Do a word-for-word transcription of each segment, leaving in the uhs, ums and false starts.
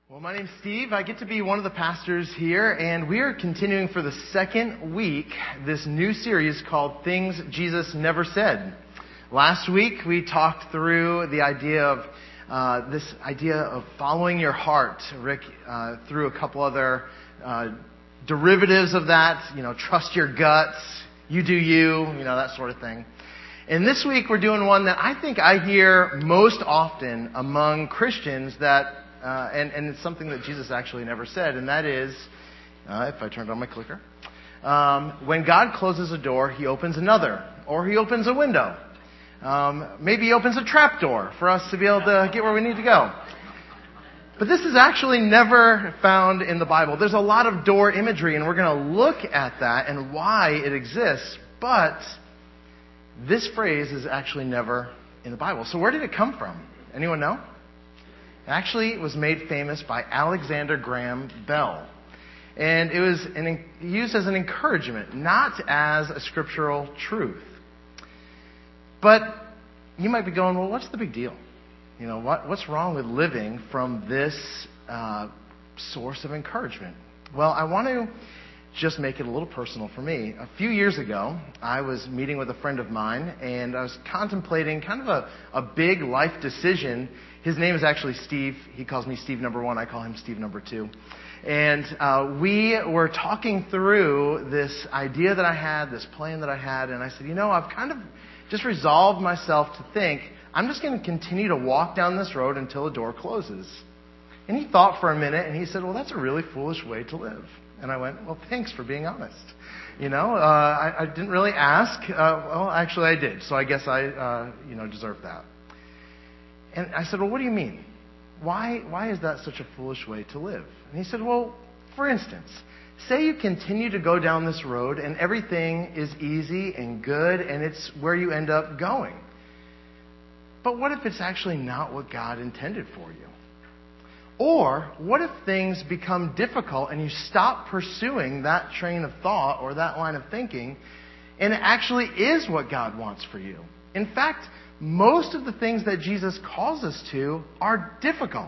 Well, my name's Steve. I get to be one of the pastors here, and we are continuing for the second week this new series called Things Jesus Never Said. Last week, we talked through the idea of uh, this idea of following your heart. Rick uh, threw a couple other uh, derivatives of that, you know, trust your guts, you do you, you know, that sort of thing. And this week, we're doing one that I think I hear most often among Christians that Uh, and, and it's something that Jesus actually never said, and that is, uh, if I turned on my clicker, um, when God closes a door, He opens another, or He opens a window. Um, maybe He opens a trap door for us to be able to get where we need to go. But this is actually never found in the Bible. There's a lot of door imagery, and we're going to look at that and why it exists, but this phrase is actually never in the Bible. So where did it come from? Anyone know? Actually, it was made famous by Alexander Graham Bell. And it was an, used as an encouragement, not as a scriptural truth. But you might be going, well, what's the big deal? You know, what, what's wrong with living from this uh, source of encouragement? Well, I want to just make it a little personal for me. A few years ago, I was meeting with a friend of mine, and I was contemplating kind of a, a big life decision. His name is actually Steve. He calls me Steve number one. I call him Steve number two. And uh, we were talking through this idea that I had, this plan that I had, and I said, you know, I've kind of just resolved myself to think, I'm just going to continue to walk down this road until the door closes. And he thought for a minute, and he said, well, that's a really foolish way to live. And I went, well, thanks for being honest. You know, uh, I, I didn't really ask. Uh, well, actually, I did. So I guess I, uh, you know, deserve that. And I said, well, what do you mean? Why, why is that such a foolish way to live? And he said, well, for instance, say you continue to go down this road and everything is easy and good and it's where you end up going. But what if it's actually not what God intended for you? Or what if things become difficult and you stop pursuing that train of thought or that line of thinking and it actually is what God wants for you? In fact, most of the things that Jesus calls us to are difficult.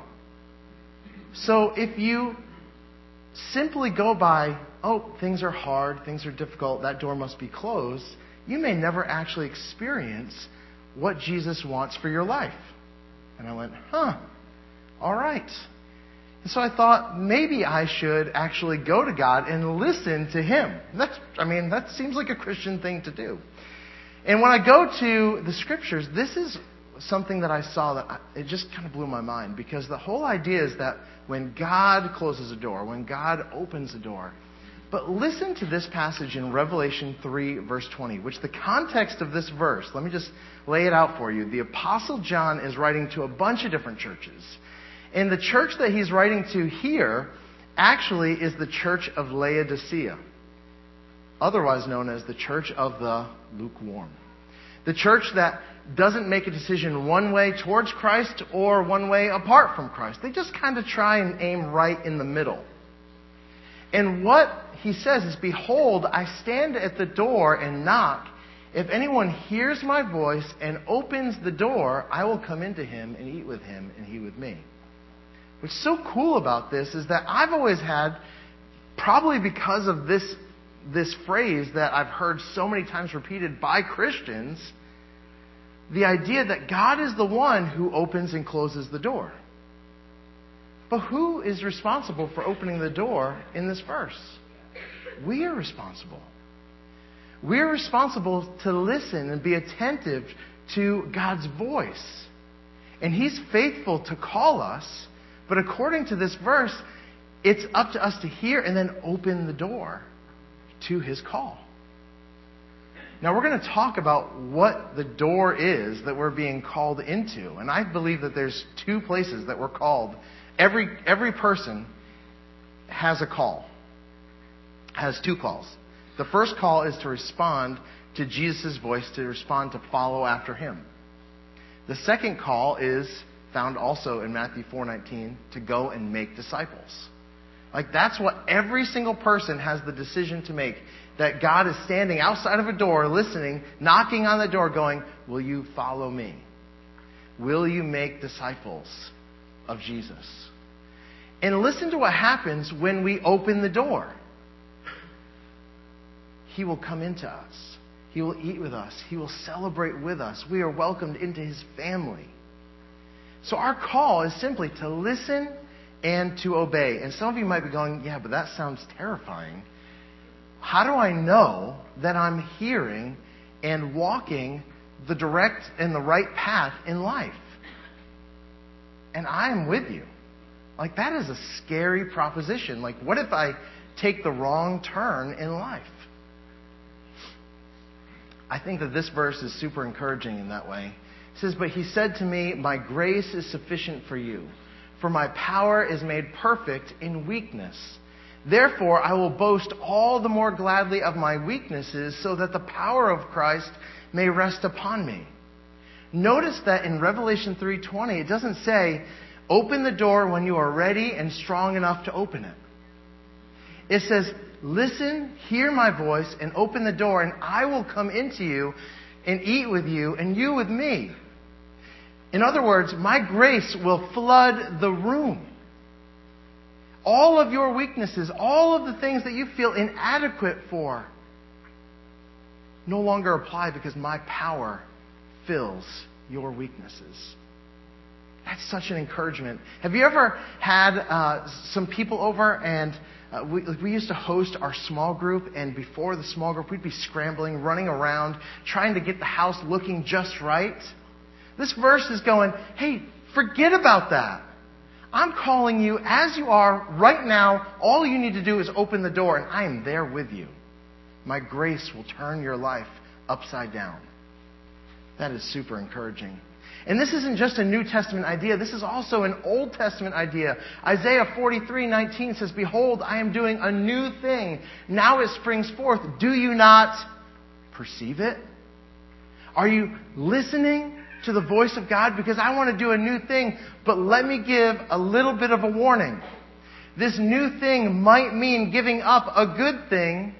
So if you simply go by, oh, things are hard, things are difficult, that door must be closed, you may never actually experience what Jesus wants for your life. And I went, huh, all right. And so I thought maybe I should actually go to God and listen to Him. That's, I mean, that seems like a Christian thing to do. And when I go to the Scriptures, this is something that I saw that I, it just kind of blew my mind. Because the whole idea is that when God closes a door, when God opens a door. But listen to this passage in Revelation three, verse twenty, which the context of this verse, let me just lay it out for you. The Apostle John is writing to a bunch of different churches. And the church that he's writing to here actually is the church of Laodicea, otherwise known as the church of the lukewarm. The church that doesn't make a decision one way towards Christ or one way apart from Christ. They just kind of try and aim right in the middle. And what he says is, behold, I stand at the door and knock. If anyone hears my voice and opens the door, I will come into him and eat with him and he with me. What's so cool about this is that I've always had, probably because of this this phrase that I've heard so many times repeated by Christians, the idea that God is the one who opens and closes the door. But who is responsible for opening the door in this verse? We are responsible. We're responsible to listen and be attentive to God's voice. And He's faithful to call us, but according to this verse, it's up to us to hear and then open the door to His call. Now we're going to talk about what the door is that we're being called into. And I believe that there's two places that we're called. Every, every person has a call, has two calls. The first call is to respond to Jesus' voice, to respond to follow after Him. The second call is found also in Matthew four nineteen, to go and make disciples. Like, that's what every single person has the decision to make. That God is standing outside of a door, listening, knocking on the door, going, will you follow me? Will you make disciples of Jesus? And listen to what happens when we open the door. He will come into us. He will eat with us. He will celebrate with us. We are welcomed into His family. So our call is simply to listen and to obey. And some of you might be going, yeah, but that sounds terrifying. How do I know that I'm hearing and walking the direct and the right path in life? And I am with you. Like, that is a scary proposition. Like, what if I take the wrong turn in life? I think that this verse is super encouraging in that way. It says, "But He said to me, my grace is sufficient for you, for my power is made perfect in weakness. Therefore, I will boast all the more gladly of my weaknesses, so that the power of Christ may rest upon me." Notice that in Revelation three twenty, it doesn't say, open the door when you are ready and strong enough to open it. It says, listen, hear my voice, and open the door, and I will come into you and eat with you, and you with me. In other words, my grace will flood the room. All of your weaknesses, all of the things that you feel inadequate for, no longer apply because my power fills your weaknesses. That's such an encouragement. Have you ever had uh, some people over and uh, we, we used to host our small group, and before the small group we'd be scrambling, running around, trying to get the house looking just right? This verse is going, hey, forget about that. I'm calling you as you are right now. All you need to do is open the door, and I am there with you. My grace will turn your life upside down. That is super encouraging. And this isn't just a New Testament idea. This is also an Old Testament idea. Isaiah forty-three nineteen says, "Behold, I am doing a new thing. Now it springs forth. Do you not perceive it?" Are you listening to the voice of God? Because I want to do a new thing, but let me give a little bit of a warning. This new thing might mean giving up a good thing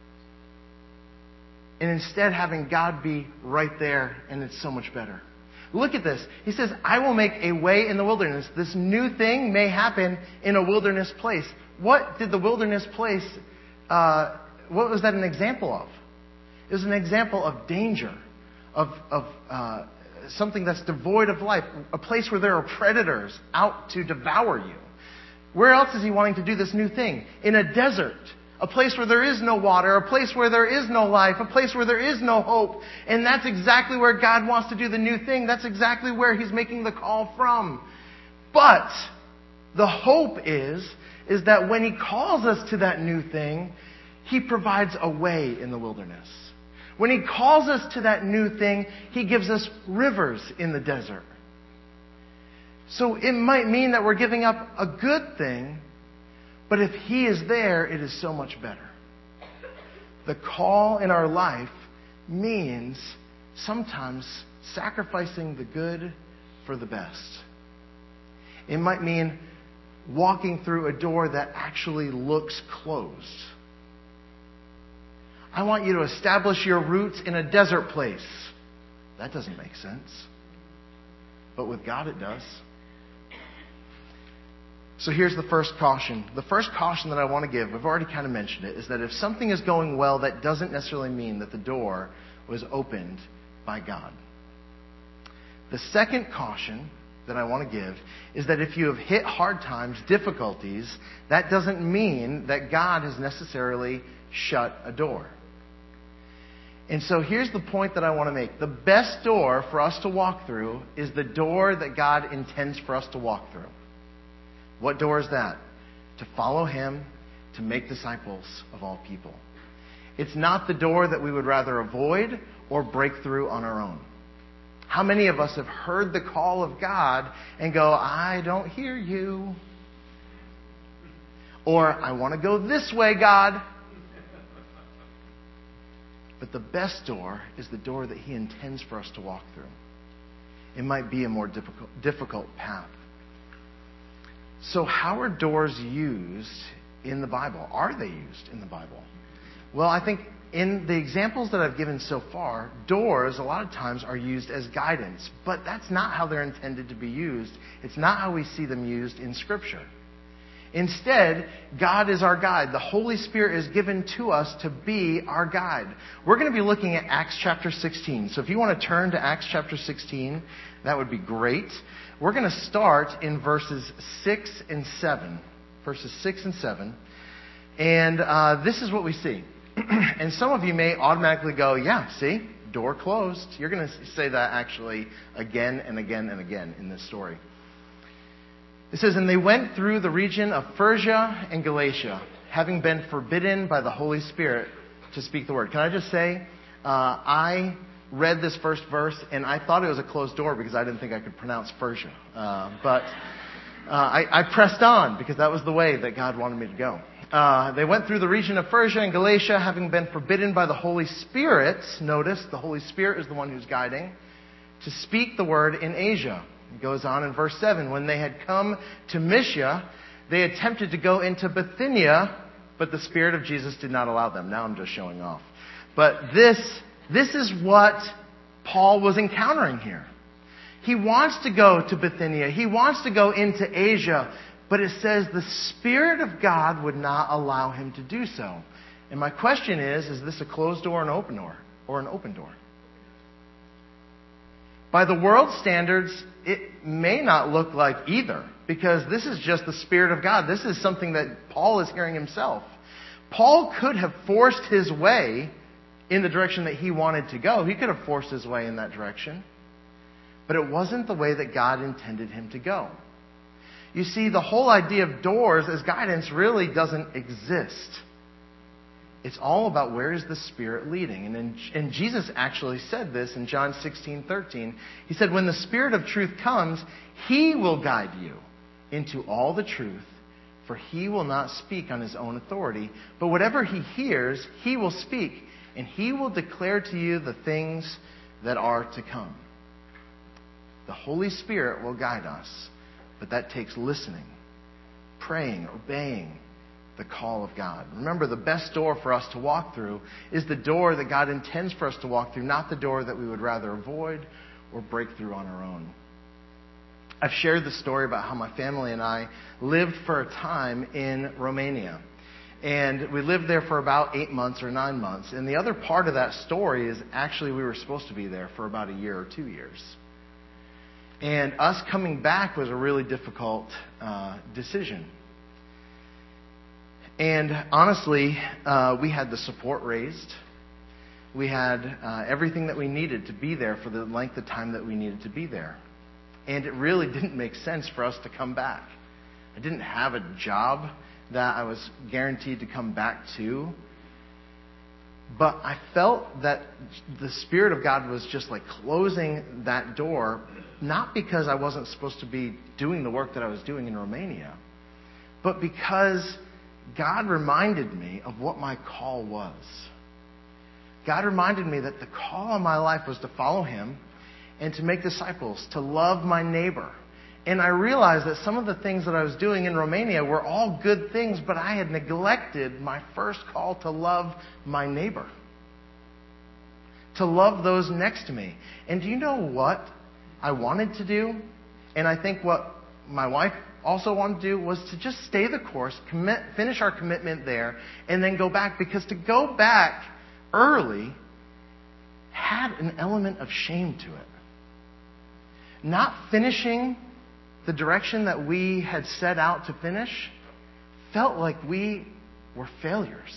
and instead having God be right there, and it's so much better. Look at this. He says, I will make a way in the wilderness. This new thing may happen in a wilderness place. What did the wilderness place, uh, what was that an example of? It was an example of danger, of, of uh, something that's devoid of life, a place where there are predators out to devour you. Where else is He wanting to do this new thing? In a desert. A place where there is no water, a place where there is no life, a place where there is no hope. And that's exactly where God wants to do the new thing. That's exactly where He's making the call from. But the hope is, is that when He calls us to that new thing, He provides a way in the wilderness. When He calls us to that new thing, He gives us rivers in the desert. So it might mean that we're giving up a good thing, but if He is there, it is so much better. The call in our life means sometimes sacrificing the good for the best. It might mean walking through a door that actually looks closed. I want you to establish your roots in a desert place. That doesn't make sense. But with God it does. So here's the first caution. The first caution that I want to give, I've already kind of mentioned it, is that if something is going well, that doesn't necessarily mean that the door was opened by God. The second caution that I want to give is that if you have hit hard times, difficulties, that doesn't mean that God has necessarily shut a door. And so here's the point that I want to make. The best door for us to walk through is the door that God intends for us to walk through. What door is that? To follow Him, to make disciples of all people. It's not the door that we would rather avoid or break through on our own. How many of us have heard the call of God and go, I don't hear you? Or, I want to go this way, God. But the best door is the door that He intends for us to walk through. It might be a more difficult, difficult path. So how are doors used in the Bible? Are they used in the Bible? Well, I think in the examples that I've given so far, doors a lot of times are used as guidance. But that's not how they're intended to be used. It's not how we see them used in Scripture. Instead, God is our guide. The Holy Spirit is given to us to be our guide. We're going to be looking at Acts chapter sixteen. So if you want to turn to Acts chapter sixteen, that would be great. We're going to start in verses six and seven. Verses six and seven. And uh, this is what we see. And some of you may automatically go, yeah, see, door closed. You're going to say that actually again and again and again in this story. It says, and they went through the region of Phrygia and Galatia, having been forbidden by the Holy Spirit to speak the word. Can I just say, uh, I read this first verse, and I thought it was a closed door because I didn't think I could pronounce Phrygia. Uh, but uh, I, I pressed on because that was the way that God wanted me to go. Uh, they went through the region of Phrygia and Galatia, having been forbidden by the Holy Spirit. Notice, the Holy Spirit is the one who's guiding, to speak the word in Asia. It goes on in verse seven. When they had come to Mysia, they attempted to go into Bithynia, but the Spirit of Jesus did not allow them. Now I'm just showing off. But this, this is what Paul was encountering here. He wants to go to Bithynia. He wants to go into Asia. But it says the Spirit of God would not allow him to do so. And my question is, is this a closed door or an open door? Or an open door? By the world's standards, it may not look like either, because this is just the Spirit of God. This is something that Paul is hearing himself. Paul could have forced his way in the direction that he wanted to go. He could have forced his way in that direction. But it wasn't the way that God intended him to go. You see, the whole idea of doors as guidance really doesn't exist. It's all about where is the Spirit leading. And, in, and Jesus actually said this in John sixteen thirteen. He said, when the Spirit of truth comes, He will guide you into all the truth, for He will not speak on His own authority, but whatever He hears, He will speak, and He will declare to you the things that are to come. The Holy Spirit will guide us, but that takes listening, praying, obeying the call of God. Remember, the best door for us to walk through is the door that God intends for us to walk through, not the door that we would rather avoid or break through on our own. I've shared the story about how my family and I lived for a time in Romania. And we lived there for about eight months or nine months. And the other part of that story is actually we were supposed to be there for about a year or two years. And us coming back was a really difficult uh, decision. And honestly, uh, we had the support raised. We had uh, everything that we needed to be there for the length of time that we needed to be there. And it really didn't make sense for us to come back. I didn't have a job that I was guaranteed to come back to. But I felt that the Spirit of God was just like closing that door, not because I wasn't supposed to be doing the work that I was doing in Romania, but because God reminded me of what my call was. God reminded me that the call on my life was to follow Him and to make disciples, to love my neighbor. And I realized that some of the things that I was doing in Romania were all good things, but I had neglected my first call to love my neighbor. To love those next to me. And do you know what I wanted to do? And I think what my wife also wanted to do was to just stay the course, commit, finish our commitment there, and then go back. Because to go back early had an element of shame to it. Not finishing the direction that we had set out to finish felt like we were failures.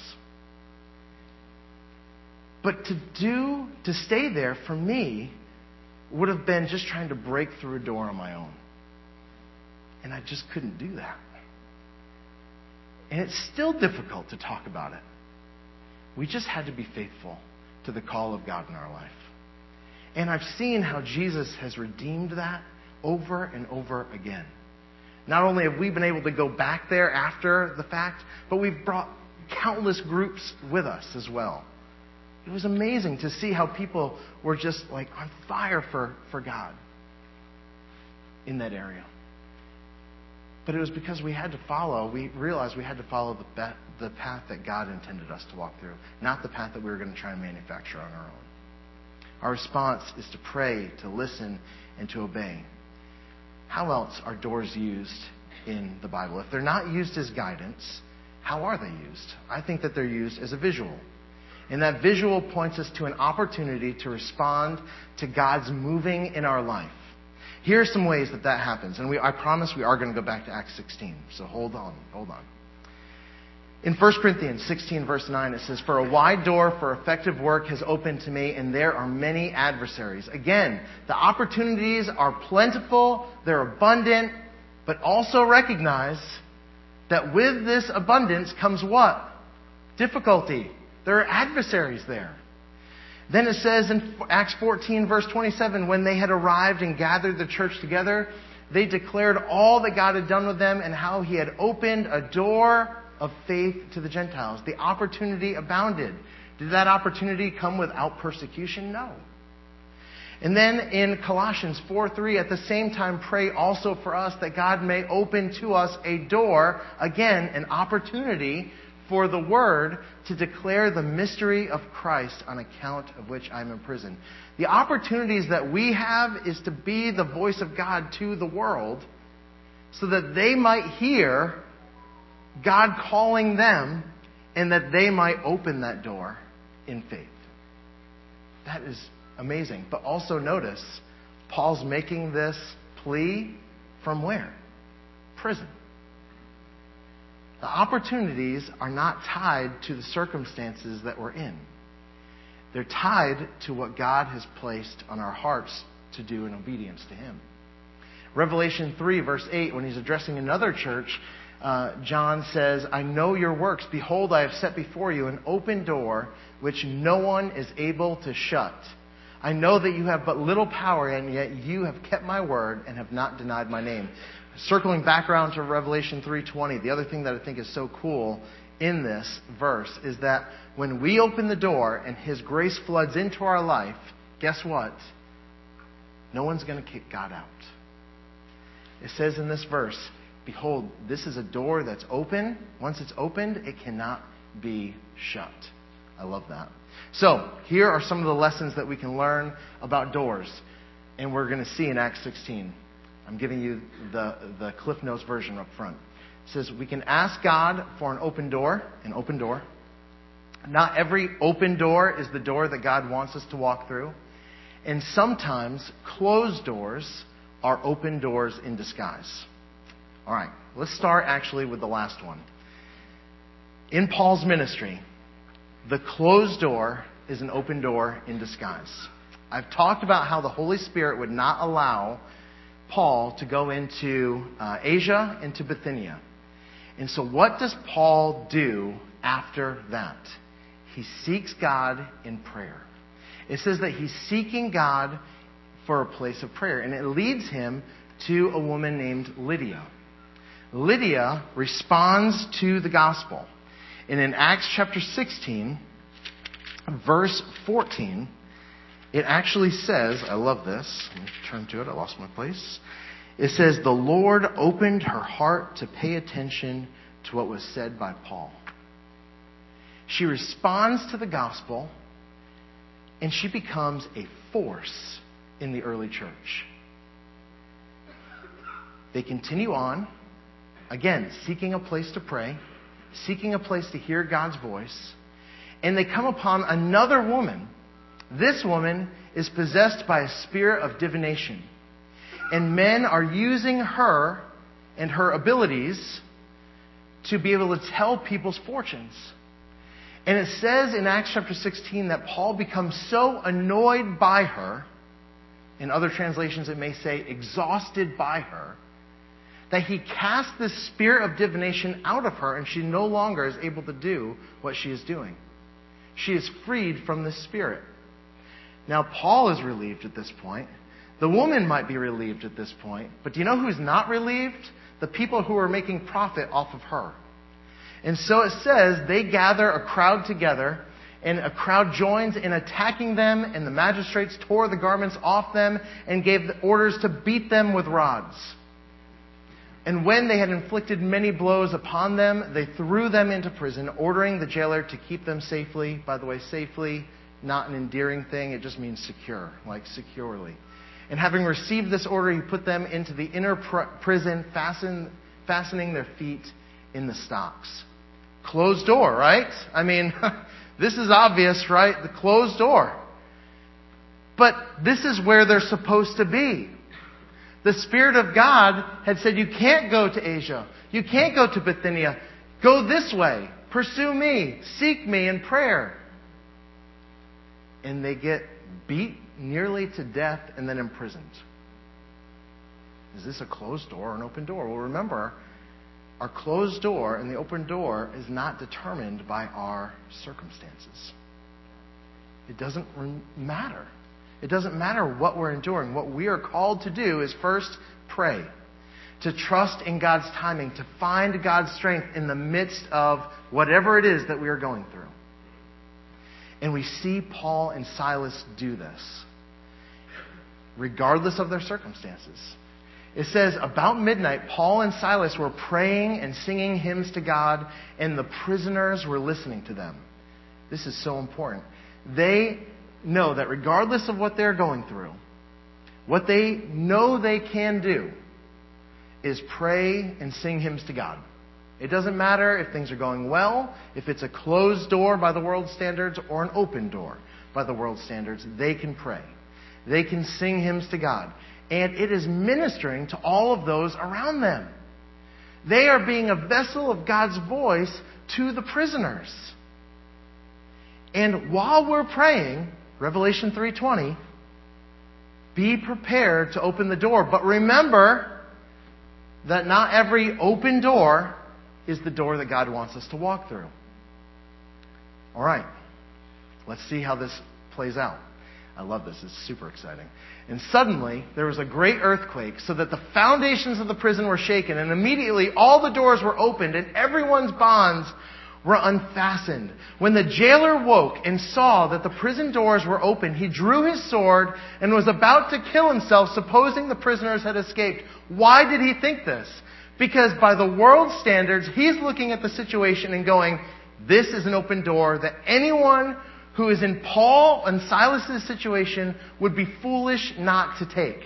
But to do, to stay there for me would have been just trying to break through a door on my own. And I just couldn't do that. And it's still difficult to talk about it. We just had to be faithful to the call of God in our life. And I've seen how Jesus has redeemed that over and over again. Not only have we been able to go back there after the fact, but we've brought countless groups with us as well. It was amazing to see how people were just like on fire for, for God in that area. But it was because we had to follow, we realized we had to follow the, be- the path that God intended us to walk through, not the path that we were going to try and manufacture on our own. Our response is to pray, to listen, and to obey. How else are doors used in the Bible. If they're not used as guidance, how are they used? I think that they're used as a visual. And that visual points us to an opportunity to respond to God's moving in our life. Here are some ways that that happens. And we, I promise we are going to go back to Acts sixteen. So hold on, hold on. In First Corinthians sixteen, verse nine, it says, "For a wide door for effective work has opened to me, and there are many adversaries." Again, the opportunities are plentiful, they're abundant, but also recognize that with this abundance comes what? Difficulty. There are adversaries there. Then it says in Acts fourteen, verse twenty-seven, "When they had arrived and gathered the church together, they declared all that God had done with them and how He had opened a door of faith to the Gentiles." The opportunity abounded. Did that opportunity come without persecution? No. And then in Colossians four three, "At the same time pray also for us that God may open to us a door," again, an opportunity for the Word to declare the mystery of Christ, on account of which I'm in prison. The opportunities that we have is to be the voice of God to the world so that they might hear God calling them and that they might open that door in faith. That is amazing. But also notice, Paul's making this plea from where? Prison. The opportunities are not tied to the circumstances that we're in. They're tied to what God has placed on our hearts to do in obedience to Him. Revelation three, verse eight, when he's addressing another church, uh, John says, "I know your works. Behold, I have set before you an open door which no one is able to shut. I know that you have but little power, and yet you have kept my word and have not denied my name." Circling back around to Revelation three twenty, the other thing that I think is so cool in this verse is that when we open the door and His grace floods into our life, guess what? No one's going to kick God out. It says in this verse, "Behold, this is a door that's open. Once it's opened, it cannot be shut." I love that. So, here are some of the lessons that we can learn about doors. And we're going to see in Acts sixteen. I'm giving you the, the Cliff Notes version up front. It says, we can ask God for an open door, an open door. Not every open door is the door that God wants us to walk through. And sometimes closed doors are open doors in disguise. All right, let's start actually with the last one. In Paul's ministry, the closed door is an open door in disguise. I've talked about how the Holy Spirit would not allow Paul to go into uh, Asia and to Bithynia. And so what does Paul do after that? He seeks God in prayer. It says that he's seeking God for a place of prayer. And it leads him to a woman named Lydia. Lydia responds to the gospel. And in Acts chapter sixteen, verse fourteen, it actually says, I love this. Let me turn to it. I lost my place. It says, "The Lord opened her heart to pay attention to what was said by Paul." She responds to the gospel, and she becomes a force in the early church. They continue on, again, seeking a place to pray, seeking a place to hear God's voice, and they come upon another woman. This woman is possessed by a spirit of divination. And men are using her and her abilities to be able to tell people's fortunes. And it says in Acts chapter sixteen that Paul becomes so annoyed by her, in other translations it may say exhausted by her, that he casts this spirit of divination out of her, and she no longer is able to do what she is doing. She is freed from this spirit. Now, Paul is relieved at this point. The woman might be relieved at this point. But do you know who's not relieved? The people who are making profit off of her. And so it says they gather a crowd together, and a crowd joins in attacking them, and the magistrates tore the garments off them and gave orders to beat them with rods. And when they had inflicted many blows upon them, they threw them into prison, ordering the jailer to keep them safely. By the way, safely, not an endearing thing. It just means secure, like securely. And having received this order, he put them into the inner pr- prison, fastened fastening their feet in the stocks. Closed door, right? I mean, this is obvious, right? The closed door. But this is where they're supposed to be. The Spirit of God had said, you can't go to Asia. You can't go to Bithynia. Go this way. Pursue me. Seek me in prayer. And they get beat nearly to death and then imprisoned. Is this a closed door or an open door? Well, remember, our closed door and the open door is not determined by our circumstances. It doesn't matter. It doesn't matter what we're enduring. What we are called to do is first pray, to trust in God's timing, to find God's strength in the midst of whatever it is that we are going through. And we see Paul and Silas do this, regardless of their circumstances. It says, about midnight, Paul and Silas were praying and singing hymns to God, and the prisoners were listening to them. This is so important. They know that regardless of what they're going through, what they know they can do is pray and sing hymns to God. It doesn't matter if things are going well, if it's a closed door by the world's standards or an open door by the world's standards, they can pray. They can sing hymns to God. And it is ministering to all of those around them. They are being a vessel of God's voice to the prisoners. And while we're praying, Revelation three twenty, be prepared to open the door. But remember that not every open door is the door that God wants us to walk through. All right. Let's see how this plays out. I love this. It's super exciting. And suddenly, there was a great earthquake, so that the foundations of the prison were shaken, and immediately all the doors were opened, and everyone's bonds were unfastened. When the jailer woke and saw that the prison doors were open, he drew his sword and was about to kill himself, supposing the prisoners had escaped. Why did he think this? Because by the world's standards, he's looking at the situation and going, this is an open door that anyone who is in Paul and Silas's situation would be foolish not to take.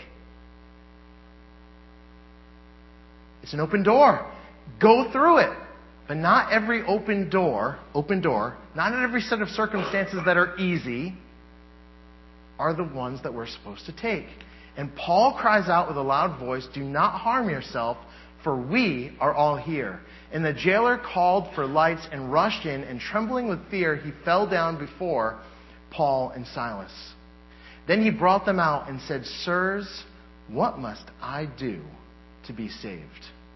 It's an open door. Go through it. But not every open door, open door, not in every set of circumstances that are easy, are the ones that we're supposed to take. And Paul cries out with a loud voice, do not harm yourself, for we are all here. And the jailer called for lights and rushed in, and trembling with fear, he fell down before Paul and Silas. Then he brought them out and said, sirs, what must I do to be saved?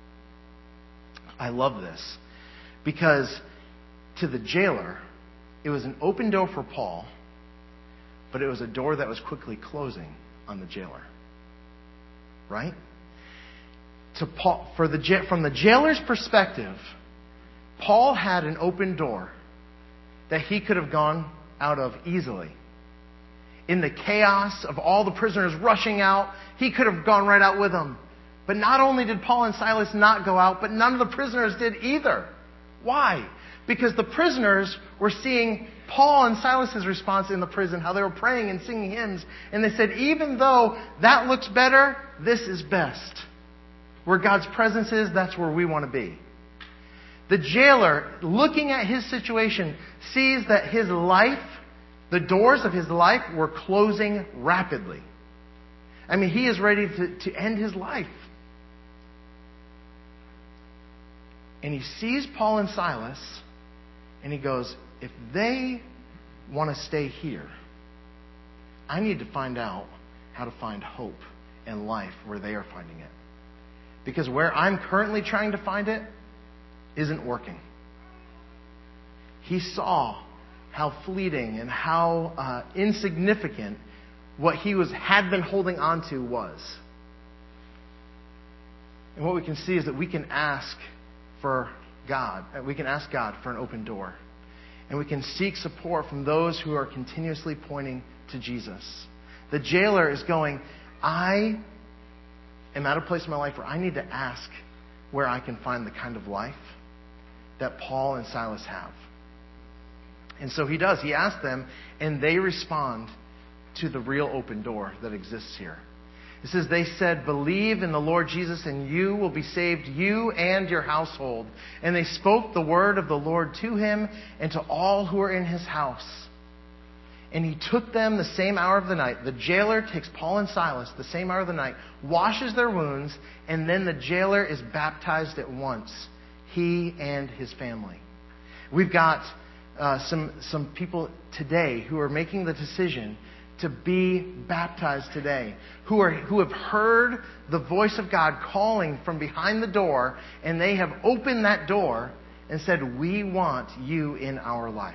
I love this. Because to the jailer, it was an open door for Paul, but it was a door that was quickly closing on the jailer. Right? To Paul, for the, from the jailer's perspective, Paul had an open door that he could have gone out of easily. In the chaos of all the prisoners rushing out, he could have gone right out with them. But not only did Paul and Silas not go out, but none of the prisoners did either. Why? Because the prisoners were seeing Paul and Silas' response in the prison, how they were praying and singing hymns. And they said, even though that looks better, this is best. Where God's presence is, that's where we want to be. The jailer, looking at his situation, sees that his life, the doors of his life were closing rapidly. I mean, he is ready to, to end his life. And he sees Paul and Silas, and he goes, if they want to stay here, I need to find out how to find hope and life where they are finding it. Because where I'm currently trying to find it isn't working. He saw how fleeting and how uh, insignificant what he was had been holding on to was. And what we can see is that we can ask for God. We can ask God for an open door. And we can seek support from those who are continuously pointing to Jesus. The jailer is going, I am at a place in my life where I need to ask where I can find the kind of life that Paul and Silas have. And so he does. He asks them, and they respond to the real open door that exists here. It says, they said, believe in the Lord Jesus and you will be saved, you and your household. And they spoke the word of the Lord to him and to all who were in his house. And he took them the same hour of the night. The jailer takes Paul and Silas the same hour of the night, washes their wounds, and then the jailer is baptized at once, he and his family. We've got uh, some, some people today who are making the decision to be baptized today, who are who have heard the voice of God calling from behind the door, and they have opened that door and said, we want you in our life.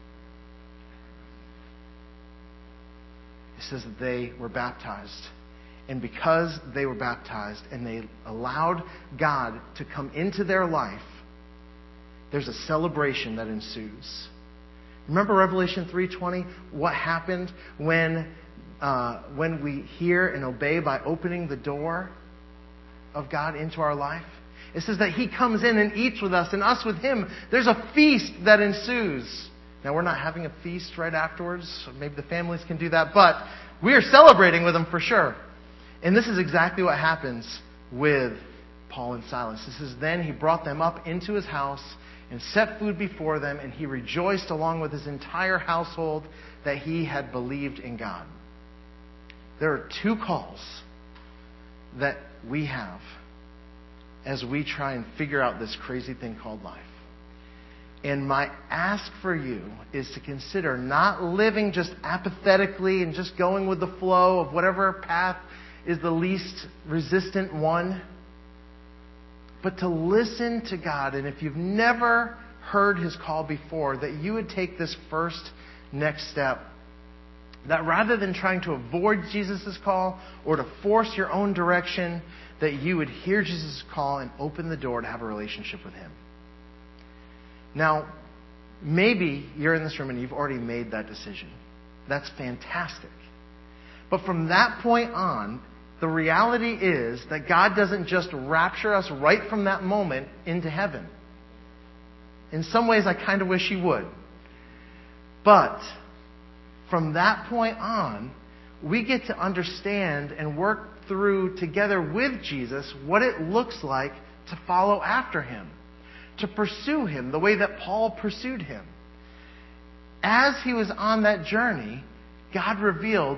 It says that they were baptized. And because they were baptized and they allowed God to come into their life, there's a celebration that ensues. Remember Revelation three twenty? What happened when, uh, when we hear and obey by opening the door of God into our life? It says that He comes in and eats with us and us with Him. There's a feast that ensues. Now, we're not having a feast right afterwards. Maybe the families can do that. But we are celebrating with them for sure. And this is exactly what happens with Paul and Silas. This is then he brought them up into his house and set food before them, and he rejoiced along with his entire household that he had believed in God. There are two calls that we have as we try and figure out this crazy thing called life. And my ask for you is to consider not living just apathetically and just going with the flow of whatever path is the least resistant one, but to listen to God. And if you've never heard His call before, that you would take this first next step. That rather than trying to avoid Jesus' call or to force your own direction, that you would hear Jesus' call and open the door to have a relationship with Him. Now, maybe you're in this room and you've already made that decision. That's fantastic. But from that point on, the reality is that God doesn't just rapture us right from that moment into heaven. In some ways, I kind of wish He would. But from that point on, we get to understand and work through together with Jesus what it looks like to follow after Him, to pursue Him the way that Paul pursued Him. As he was on that journey, God revealed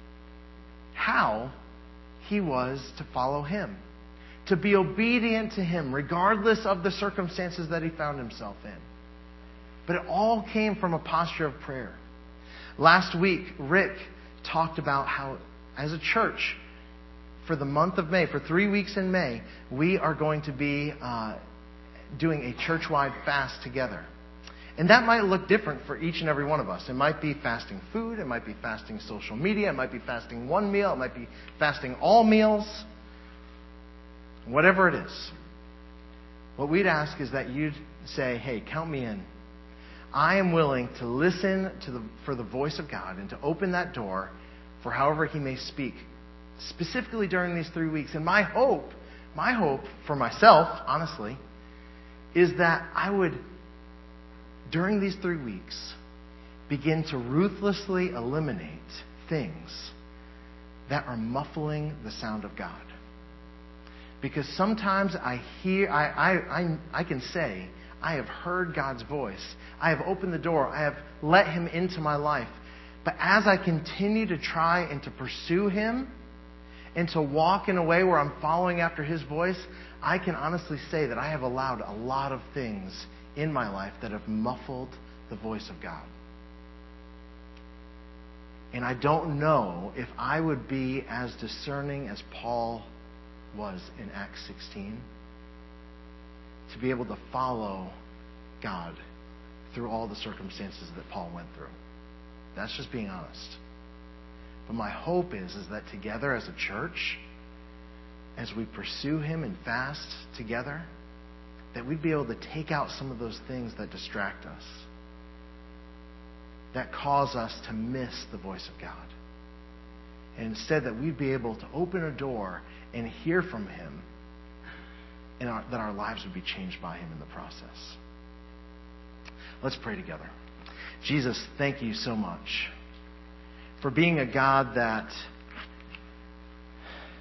how he was to follow Him, to be obedient to Him regardless of the circumstances that he found himself in. But it all came from a posture of prayer. Last week, Rick talked about how, as a church, for the month of May, for three weeks in May, we are going to be uh, doing a church-wide fast together. And that might look different for each and every one of us. It might be fasting food. It might be fasting social media. It might be fasting one meal. It might be fasting all meals. Whatever it is. What we'd ask is that you'd say, hey, count me in. I am willing to listen to the, for the voice of God and to open that door for however He may speak, specifically during these three weeks. And my hope, my hope for myself, honestly, is that I would, during these three weeks, begin to ruthlessly eliminate things that are muffling the sound of God. Because sometimes I hear, I, I, I, I can say, I have heard God's voice. I have opened the door. I have let Him into my life. But as I continue to try and to pursue Him and to walk in a way where I'm following after His voice, I can honestly say that I have allowed a lot of things in my life that have muffled the voice of God. And I don't know if I would be as discerning as Paul was in Acts sixteen to be able to follow God through all the circumstances that Paul went through. That's just being honest. But my hope is, is that together as a church, as we pursue Him and fast together, that we'd be able to take out some of those things that distract us, that cause us to miss the voice of God. And instead that we'd be able to open a door and hear from Him, and our, that our lives would be changed by Him in the process. Let's pray together. Jesus, thank You so much for being a God that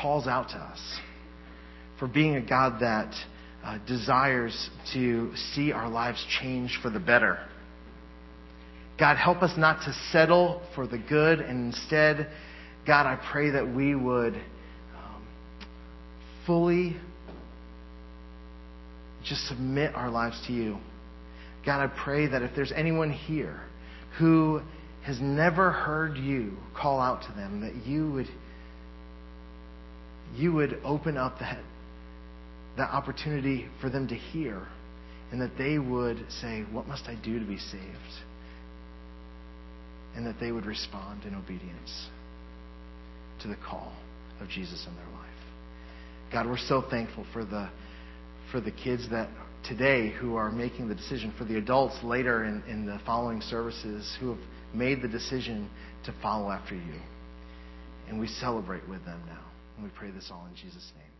calls out to us, for being a God that uh, desires to see our lives change for the better. God, help us not to settle for the good, and instead, God, I pray that we would um, fully just submit our lives to you. God, I pray that if there's anyone here who has never heard you call out to them, that you would you would open up that, that opportunity for them to hear, and that they would say, what must I do to be saved? And that they would respond in obedience to the call of Jesus in their life. God, we're so thankful for the for the kids that today who are making the decision, for the adults later in, in the following services who have made the decision to follow after you. And we celebrate with them now. And we pray this all in Jesus' name.